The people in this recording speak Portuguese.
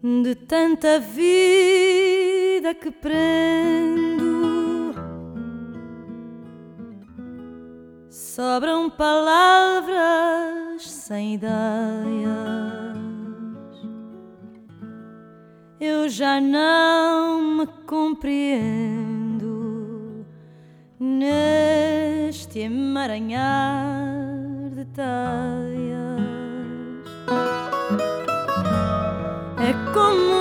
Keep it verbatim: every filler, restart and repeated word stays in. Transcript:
de tanta vida que prendo, sobram palavras sem ideias. Eu já não me compreendo neste emaranhar de teias. É como